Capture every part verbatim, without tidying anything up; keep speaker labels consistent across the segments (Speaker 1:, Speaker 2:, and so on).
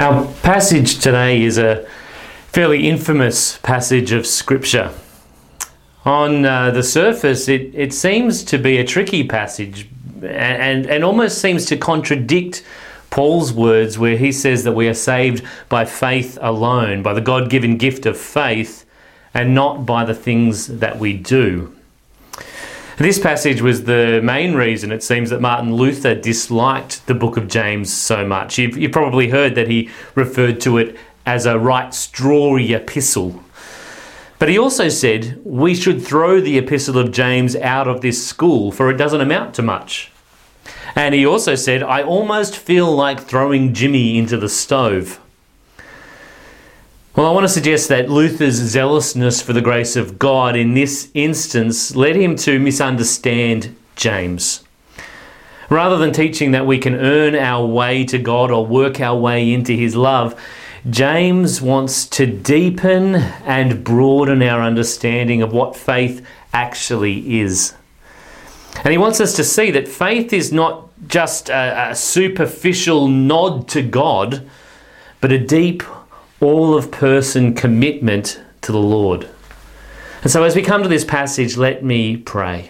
Speaker 1: Our passage today is a fairly infamous passage of Scripture. On uh, the surface, it, it seems to be a tricky passage and, and almost seems to contradict Paul's words where he says that we are saved by faith alone, by the God-given gift of faith, and not by the things that we do. This passage was the main reason, it seems, that Martin Luther disliked the book of James so much. You've, you've probably heard that he referred to it as a right strawy epistle. But he also said we should throw the epistle of James out of this school, for it doesn't amount to much. And he also said, I almost feel like throwing Jimmy into the stove. Well, I want to suggest that Luther's zealousness for the grace of God in this instance led him to misunderstand James. Rather than teaching that we can earn our way to God or work our way into his love, James wants to deepen and broaden our understanding of what faith actually is. And he wants us to see that faith is not just a, a superficial nod to God, but a deep, all-of-person commitment to the Lord. And so as we come to this passage, let me pray.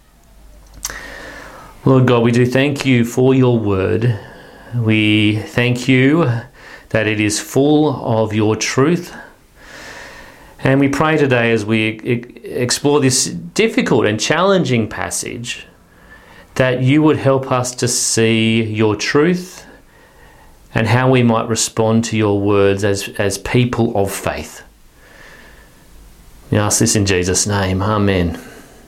Speaker 1: Lord God, we do thank you for your word. We thank you that it is full of your truth. And we pray today as we e- explore this difficult and challenging passage that you would help us to see your truth and how we might respond to your words as, as people of faith. We ask this in Jesus' name. Amen.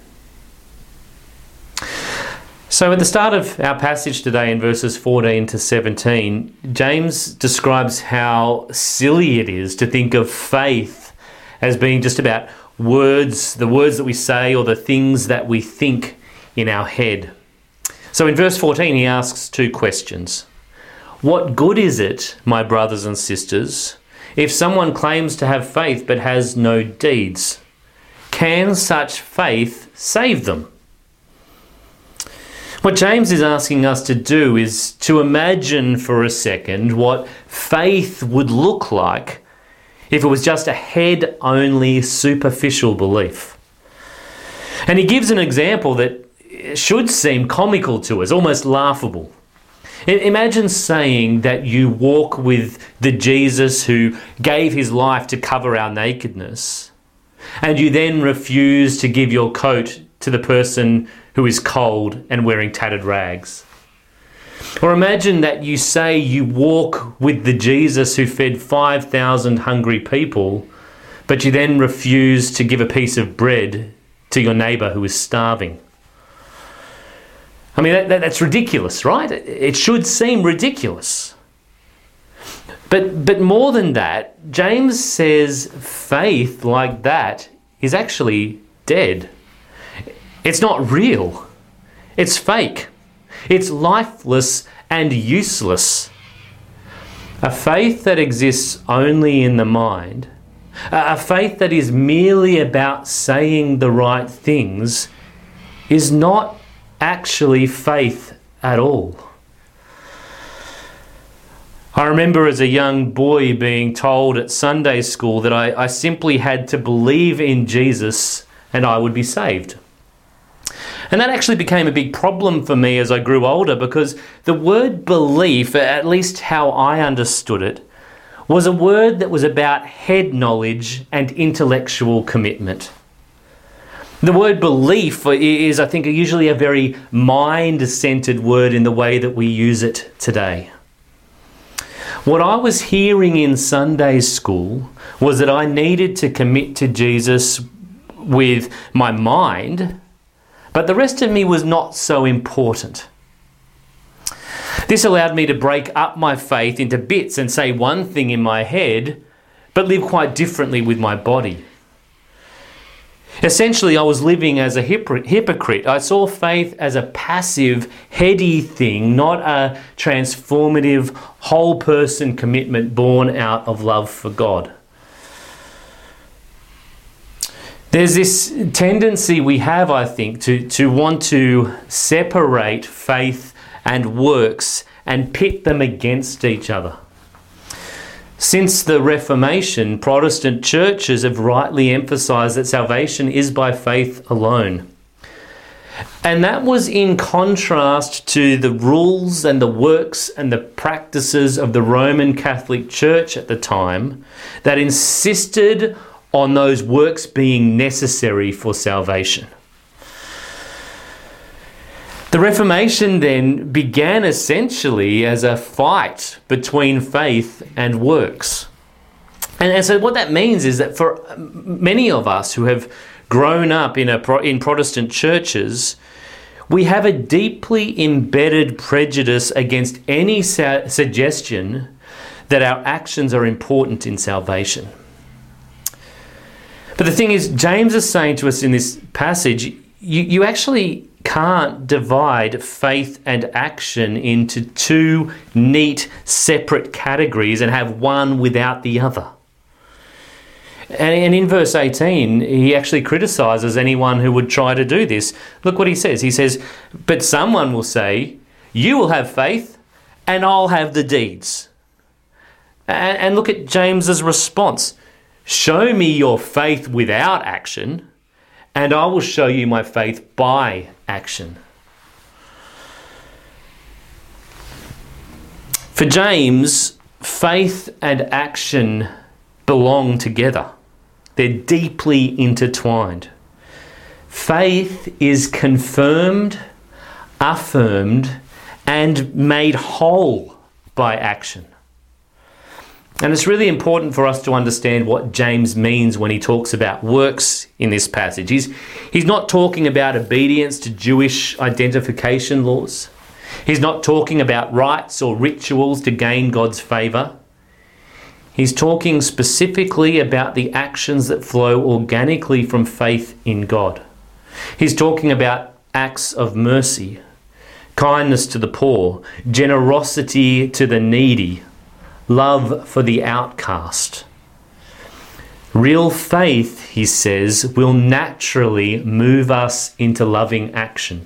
Speaker 1: So at the start of our passage today in verses fourteen to seventeen, James describes how silly it is to think of faith as being just about words, the words that we say or the things that we think in our head. So in verse fourteen, he asks two questions. What good is it, my brothers and sisters, if someone claims to have faith but has no deeds? Can such faith save them? What James is asking us to do is to imagine for a second what faith would look like if it was just a head-only superficial belief. And he gives an example that should seem comical to us, almost laughable. Imagine saying that you walk with the Jesus who gave his life to cover our nakedness, and you then refuse to give your coat to the person who is cold and wearing tattered rags. Or imagine that you say you walk with the Jesus who fed five thousand hungry people, but you then refuse to give a piece of bread to your neighbour who is starving. I mean, that, that, that's ridiculous, right? It should seem ridiculous. But, but more than that, James says faith like that is actually dead. It's not real. It's fake. It's lifeless and useless. A faith that exists only in the mind, a faith that is merely about saying the right things, is not actually faith at all. I remember as a young boy being told at Sunday school that I, I simply had to believe in Jesus and I would be saved. And that actually became a big problem for me as I grew older, because the word belief, at least how I understood it, was a word that was about head knowledge and intellectual commitment. The word belief is, I think, usually a very mind-centered word in the way that we use it today. What I was hearing in Sunday school was that I needed to commit to Jesus with my mind, but the rest of me was not so important. This allowed me to break up my faith into bits and say one thing in my head, but live quite differently with my body. Essentially, I was living as a hypocrite. I saw faith as a passive, heady thing, not a transformative, whole-person commitment born out of love for God. There's this tendency we have, I think, to, to want to separate faith and works and pit them against each other. Since the Reformation, Protestant churches have rightly emphasised that salvation is by faith alone. And that was in contrast to the rules and the works and the practices of the Roman Catholic Church at the time that insisted on those works being necessary for salvation. The Reformation then began essentially as a fight between faith and works. And, and so what that means is that for many of us who have grown up in, a, in Protestant churches, we have a deeply embedded prejudice against any su- suggestion that our actions are important in salvation. But the thing is, James is saying to us in this passage, you, you actually can't divide faith and action into two neat, separate categories and have one without the other. And in verse eighteen, he actually criticises anyone who would try to do this. Look what he says. He says, but someone will say, you will have faith and I'll have the deeds. And look at James's response. Show me your faith without action, and I will show you my faith by action. For James, faith and action belong together. They're deeply intertwined. Faith is confirmed, affirmed, and made whole by action. And it's really important for us to understand what James means when he talks about works in this passage. He's, he's not talking about obedience to Jewish identification laws. He's not talking about rites or rituals to gain God's favour. He's talking specifically about the actions that flow organically from faith in God. He's talking about acts of mercy, kindness to the poor, generosity to the needy, love for the outcast. Real faith, he says, will naturally move us into loving action.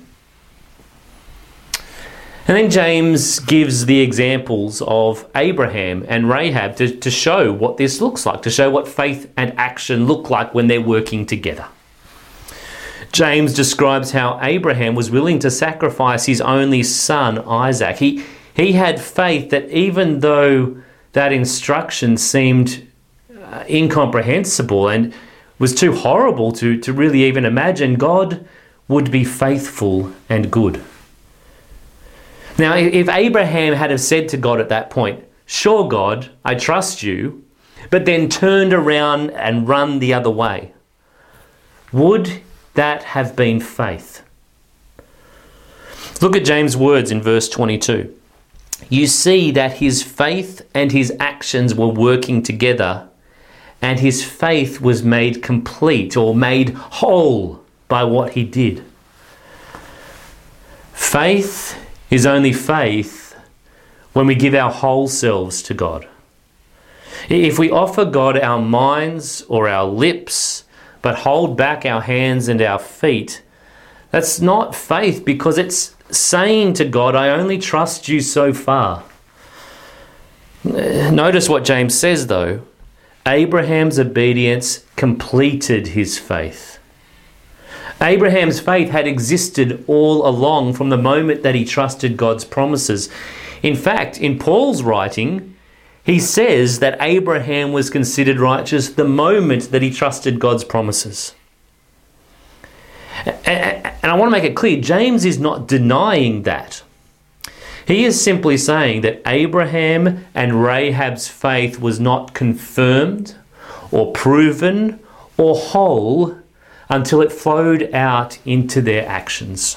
Speaker 1: And then James gives the examples of Abraham and Rahab to, to show what this looks like, to show what faith and action look like when they're working together. James describes how Abraham was willing to sacrifice his only son, Isaac. He, he had faith that even though that instruction seemed uh, incomprehensible and was too horrible to, to really even imagine, God would be faithful and good. Now, if Abraham had have said to God at that point, sure, God, I trust you, but then turned around and run the other way, would that have been faith? Look at James' words in verse twenty-two. You see that his faith and his actions were working together, and his faith was made complete or made whole by what he did. Faith is only faith when we give our whole selves to God. If we offer God our minds or our lips, but hold back our hands and our feet, that's not faith, because it's saying to God, I only trust you so far. Notice what James says though. Abraham's obedience completed his faith. Abraham's faith had existed all along from the moment that he trusted God's promises. In fact, in Paul's writing, he says that Abraham was considered righteous the moment that he trusted God's promises. And I want to make it clear, James is not denying that. He is simply saying that Abraham and Rahab's faith was not confirmed or proven or whole until it flowed out into their actions.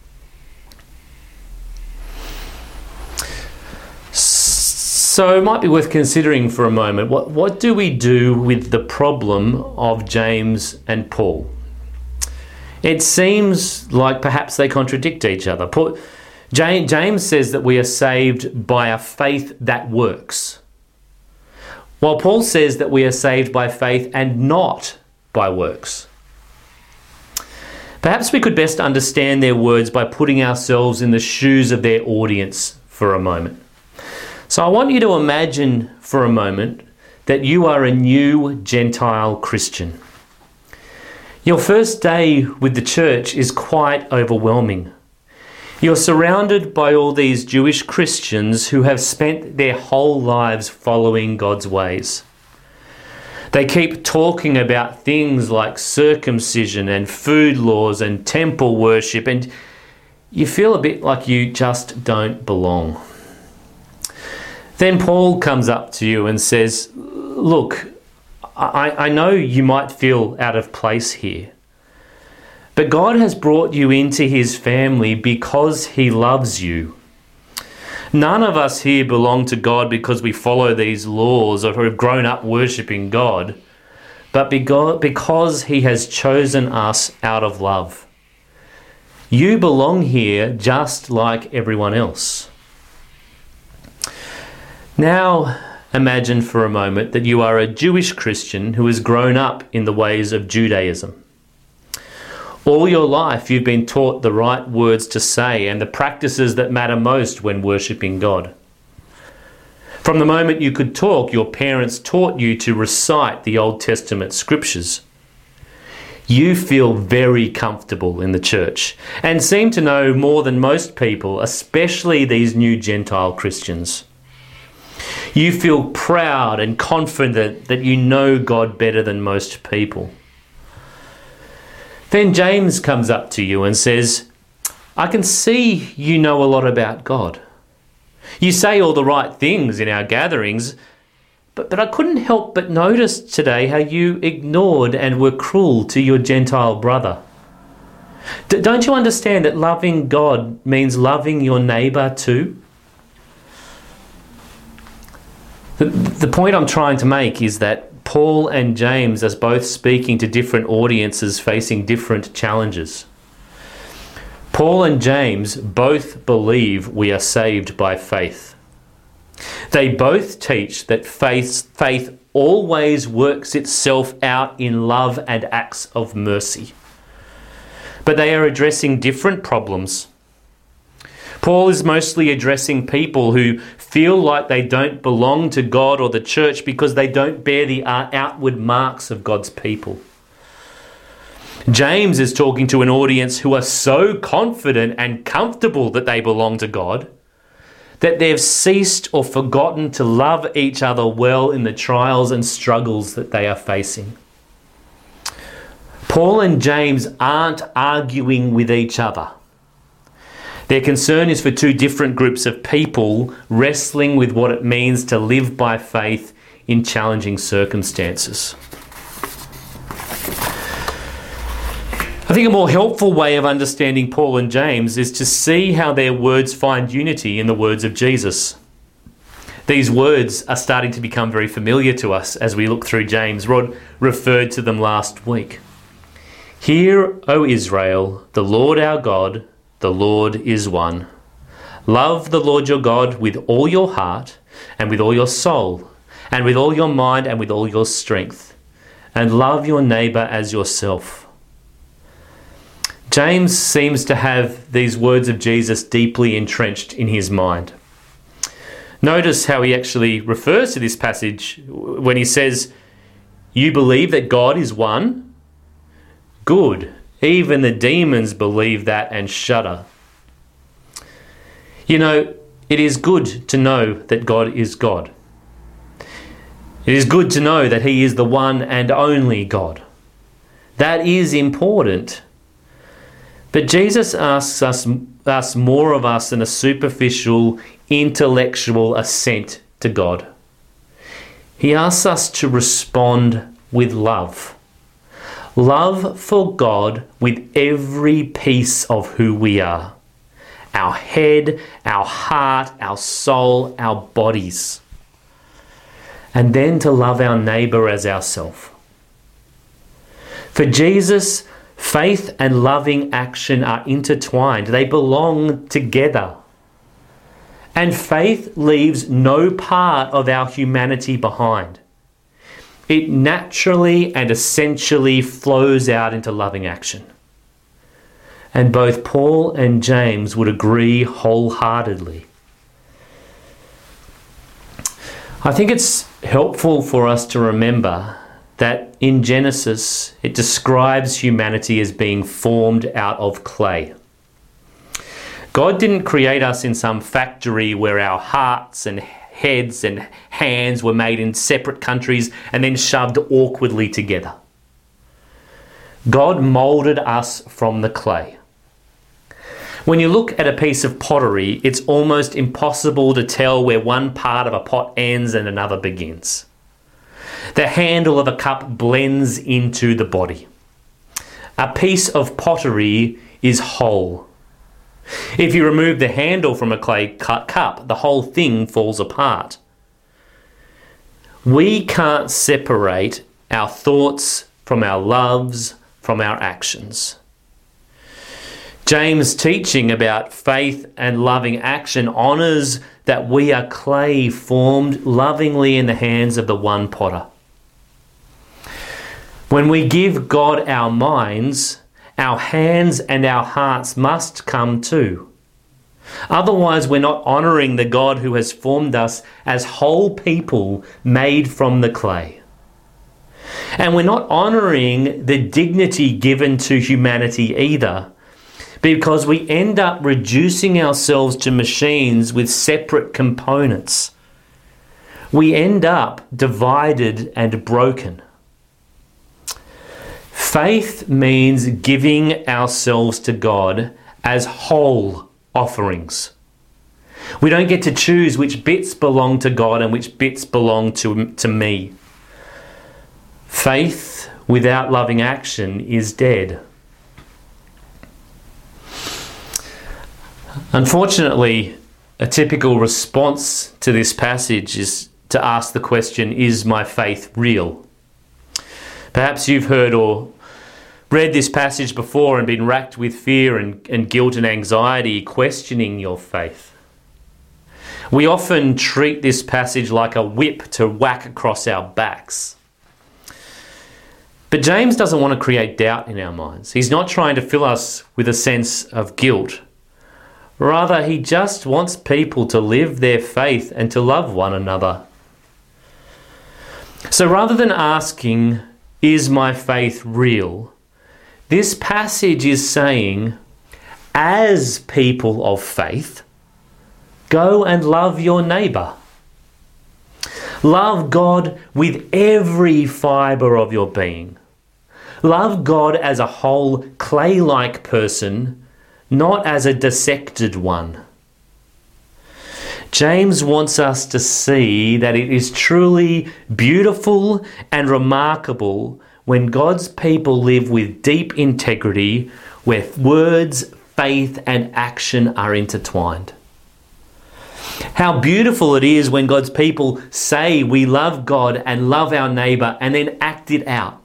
Speaker 1: So it might be worth considering for a moment, what, what do we do with the problem of James and Paul? It seems like perhaps they contradict each other. Paul, James, James says that we are saved by a faith that works, while Paul says that we are saved by faith and not by works. Perhaps we could best understand their words by putting ourselves in the shoes of their audience for a moment. So I want you to imagine for a moment that you are a new Gentile Christian. Your first day with the church is quite overwhelming. You're surrounded by all these Jewish Christians who have spent their whole lives following God's ways. They keep talking about things like circumcision and food laws and temple worship, and you feel a bit like you just don't belong. Then Paul comes up to you and says, look, I, I know you might feel out of place here, but God has brought you into his family because he loves you. None of us here belong to God because we follow these laws or have grown up worshipping God, but because he has chosen us out of love. You belong here just like everyone else. Now imagine for a moment that you are a Jewish Christian who has grown up in the ways of Judaism. All your life you've been taught the right words to say and the practices that matter most when worshipping God. From the moment you could talk, your parents taught you to recite the Old Testament scriptures. You feel very comfortable in the church and seem to know more than most people, especially these new Gentile Christians. You feel proud and confident that you know God better than most people. Then James comes up to you and says, I can see you know a lot about God. You say all the right things in our gatherings, but, but I couldn't help but notice today how you ignored and were cruel to your Gentile brother. D- don't you understand that loving God means loving your neighbour too? The, the point I'm trying to make is that Paul and James are both speaking to different audiences facing different challenges. Paul and James both believe we are saved by faith. They both teach that faith, faith always works itself out in love and acts of mercy. But they are addressing different problems. Paul is mostly addressing people who feel like they don't belong to God or the church because they don't bear the outward marks of God's people. James is talking to an audience who are so confident and comfortable that they belong to God that they've ceased or forgotten to love each other well in the trials and struggles that they are facing. Paul and James aren't arguing with each other. Their concern is for two different groups of people wrestling with what it means to live by faith in challenging circumstances. I think a more helpful way of understanding Paul and James is to see how their words find unity in the words of Jesus. These words are starting to become very familiar to us as we look through James. Rod referred to them last week. Hear, O Israel, the Lord our God, the Lord is one. Love the Lord your God with all your heart and with all your soul and with all your mind and with all your strength, and love your neighbour as yourself. James seems to have these words of Jesus deeply entrenched in his mind. Notice how he actually refers to this passage when he says, you believe that God is one? Good. Even the demons believe that and shudder. You know, it is good to know that God is God. It is good to know that he is the one and only God. That is important. But Jesus asks us, asks more of us than a superficial, intellectual assent to God. He asks us to respond with love. Love for God with every piece of who we are. Our head, our heart, our soul, our bodies. And then to love our neighbour as ourselves. For Jesus, faith and loving action are intertwined. They belong together. And faith leaves no part of our humanity behind. It naturally and essentially flows out into loving action. And both Paul and James would agree wholeheartedly. I think it's helpful for us to remember that in Genesis it describes humanity as being formed out of clay. God didn't create us in some factory where our hearts and heads and hands were made in separate countries and then shoved awkwardly together. God moulded us from the clay. When you look at a piece of pottery, it's almost impossible to tell where one part of a pot ends and another begins. The handle of a cup blends into the body. A piece of pottery is whole. If you remove the handle from a clay cup, the whole thing falls apart. We can't separate our thoughts from our loves, from our actions. James' teaching about faith and loving action honours that we are clay formed lovingly in the hands of the one potter. When we give God our minds, our hands and our hearts must come too. Otherwise, we're not honouring the God who has formed us as whole people made from the clay. And we're not honouring the dignity given to humanity either, because we end up reducing ourselves to machines with separate components. We end up divided and broken. Faith means giving ourselves to God as whole offerings. We don't get to choose which bits belong to God and which bits belong to, to me. Faith without loving action is dead. Unfortunately, a typical response to this passage is to ask the question, is my faith real? Perhaps you've heard or read this passage before and been racked with fear and, and guilt and anxiety, questioning your faith. We often treat this passage like a whip to whack across our backs. But James doesn't want to create doubt in our minds. He's not trying to fill us with a sense of guilt. Rather, he just wants people to live their faith and to love one another. So rather than asking, is my faith real? This passage is saying, as people of faith, go and love your neighbour. Love God with every fibre of your being. Love God as a whole clay-like person, not as a dissected one. James wants us to see that it is truly beautiful and remarkable when God's people live with deep integrity, where words, faith, and action are intertwined. How beautiful it is when God's people say we love God and love our neighbour and then act it out.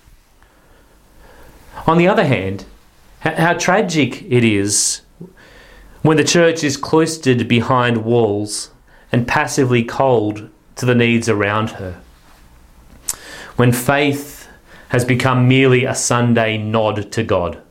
Speaker 1: On the other hand, how tragic it is when the church is cloistered behind walls and passively cold to the needs around her. When faith has become merely a Sunday nod to God.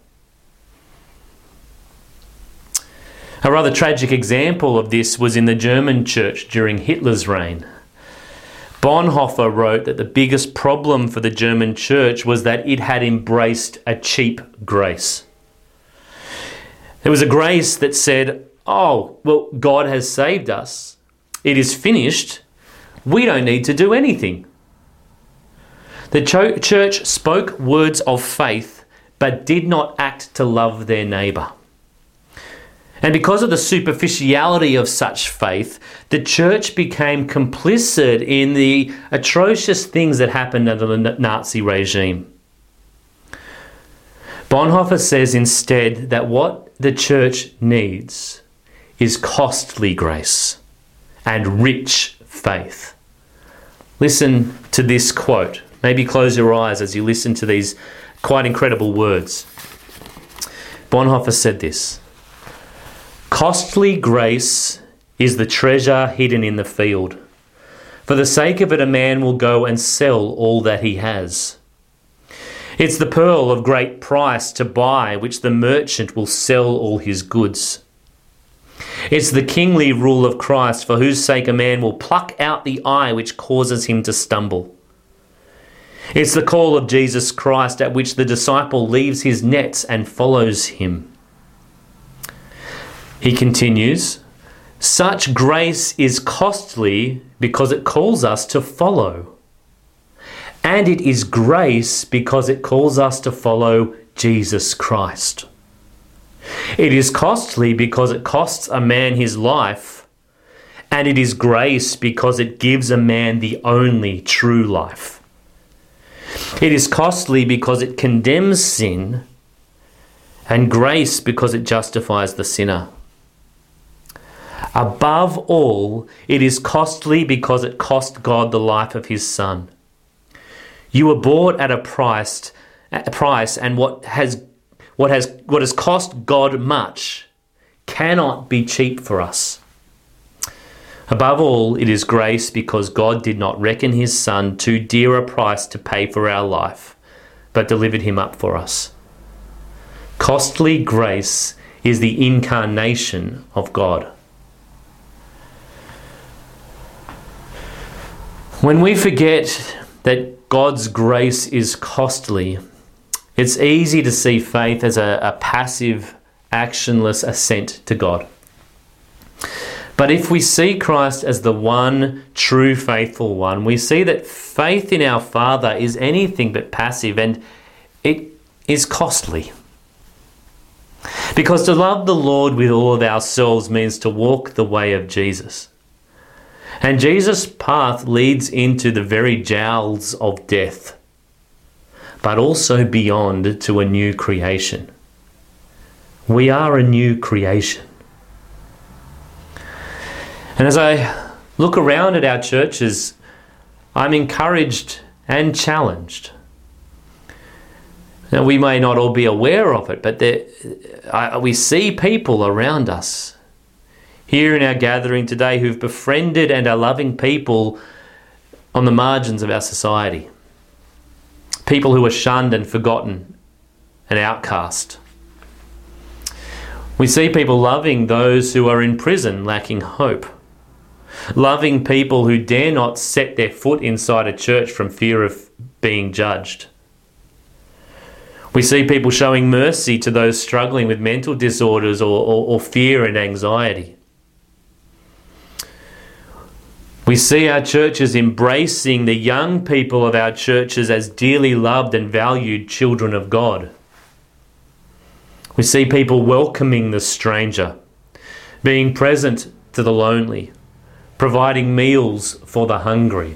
Speaker 1: A rather tragic example of this was in the German church during Hitler's reign. Bonhoeffer wrote that the biggest problem for the German church was that it had embraced a cheap grace. There was a grace that said, oh, well, God has saved us. It is finished. We don't need to do anything. The cho- church spoke words of faith, but did not act to love their neighbour. And because of the superficiality of such faith, the church became complicit in the atrocious things that happened under the Nazi regime. Bonhoeffer says instead that what the church needs is costly grace and rich faith. Listen to this quote. Maybe close your eyes as you listen to these quite incredible words. Bonhoeffer said this: "Costly grace is the treasure hidden in the field. For the sake of it, a man will go and sell all that he has. It's the pearl of great price to buy, which the merchant will sell all his goods. It's the kingly rule of Christ, for whose sake a man will pluck out the eye which causes him to stumble. It's the call of Jesus Christ at which the disciple leaves his nets and follows him. He continues, such grace is costly because it calls us to follow. And it is grace because it calls us to follow Jesus Christ. It is costly because it costs a man his life, and it is grace because it gives a man the only true life. It is costly because it condemns sin, and grace because it justifies the sinner. Above all, it is costly because it cost God the life of his Son. You were bought at a price, at a price, and what has what has what has cost God much cannot be cheap for us. Above all, it is grace because God did not reckon his Son too dear a price to pay for our life, but delivered him up for us. Costly grace is the incarnation of God. When we forget that God's grace is costly, it's easy to see faith as a, a passive, actionless assent to God. But if we see Christ as the one true faithful one, we see that faith in our Father is anything but passive, and it is costly. Because to love the Lord with all of ourselves means to walk the way of Jesus. And Jesus' path leads into the very jowls of death, but also beyond to a new creation. We are a new creation. And as I look around at our churches, I'm encouraged and challenged. Now, we may not all be aware of it, but there, I, we see people around us here in our gathering today who've befriended and are loving people on the margins of our society. People who are shunned and forgotten and outcast. We see people loving those who are in prison lacking hope. Loving people who dare not set their foot inside a church from fear of being judged. We see people showing mercy to those struggling with mental disorders or, or, or fear and anxiety. We see our churches embracing the young people of our churches as dearly loved and valued children of God. We see people welcoming the stranger, being present to the lonely, providing meals for the hungry.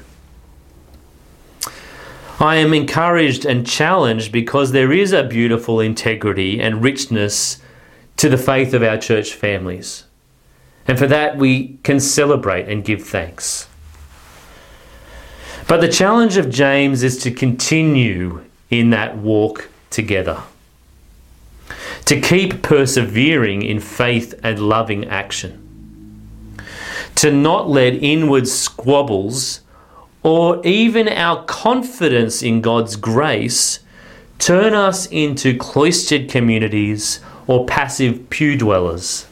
Speaker 1: I am encouraged and challenged because there is a beautiful integrity and richness to the faith of our church families. And for that we can celebrate and give thanks. But the challenge of James is to continue in that walk together. To keep persevering in faith and loving action. To not let inward squabbles or even our confidence in God's grace turn us into cloistered communities or passive pew dwellers.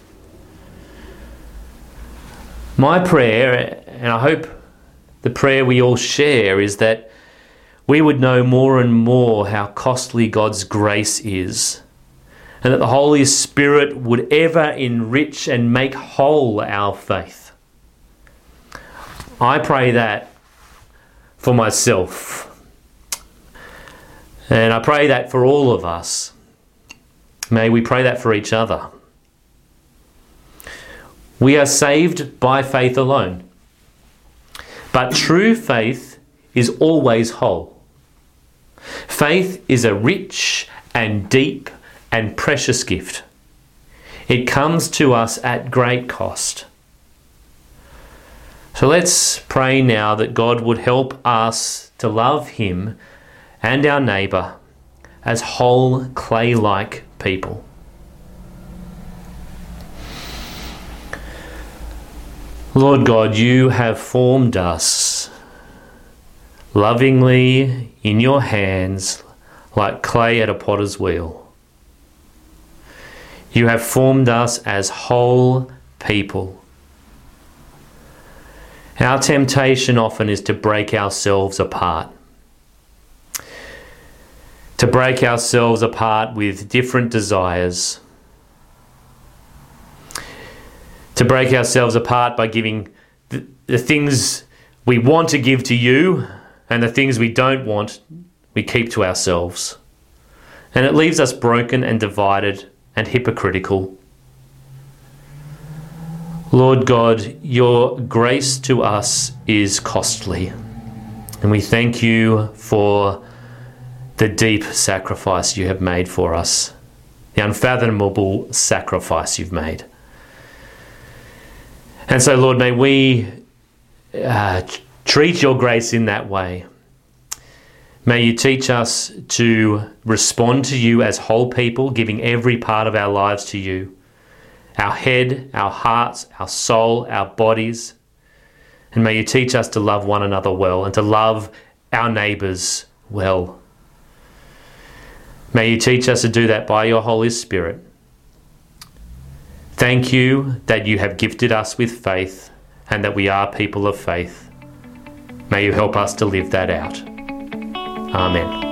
Speaker 1: My prayer, and I hope the prayer we all share, is that we would know more and more how costly God's grace is, and that the Holy Spirit would ever enrich and make whole our faith. I pray that for myself, and I pray that for all of us. May we pray that for each other. We are saved by faith alone. But true faith is always whole. Faith is a rich and deep and precious gift. It comes to us at great cost. So let's pray now that God would help us to love Him and our neighbour as whole clay-like people. Lord God, you have formed us lovingly in your hands like clay at a potter's wheel. You have formed us as whole people. Our temptation often is to break ourselves apart. To break ourselves apart with different desires. To break ourselves apart by giving the, the things we want to give to you, and the things we don't want, we keep to ourselves. And it leaves us broken and divided and hypocritical. Lord God, your grace to us is costly. And we thank you for the deep sacrifice you have made for us, the unfathomable sacrifice you've made. And so, Lord, may we uh, treat your grace in that way. May you teach us to respond to you as whole people, giving every part of our lives to you. Our head, our hearts, our soul, our bodies. And may you teach us to love one another well and to love our neighbours well. May you teach us to do that by your Holy Spirit. Thank you that you have gifted us with faith and that we are people of faith. May you help us to live that out. Amen.